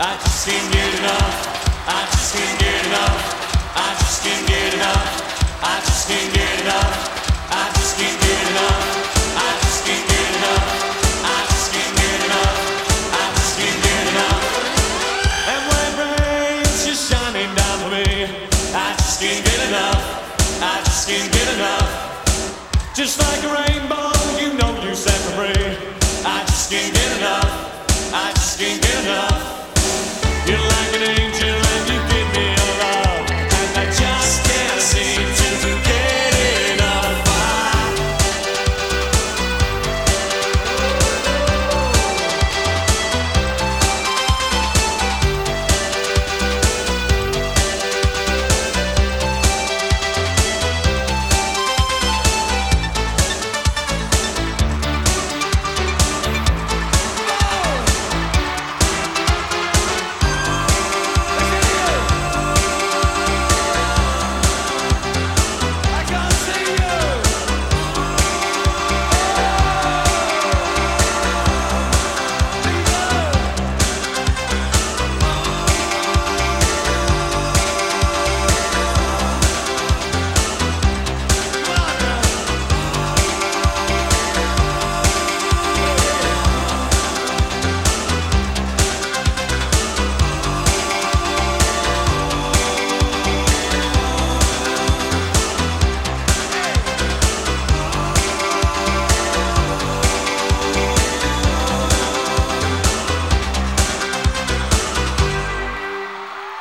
I just can't get enough. I just can't get enough. I just can't get enough. I just can't get enough. I just can't get enough. I just can't get enough. I just can't get enough. I just can't get enough. And when rain's just shining down on me, I just can't get enough. I just can't get enough. Just like a rainbow, you know you set me free. I just can't get enough. I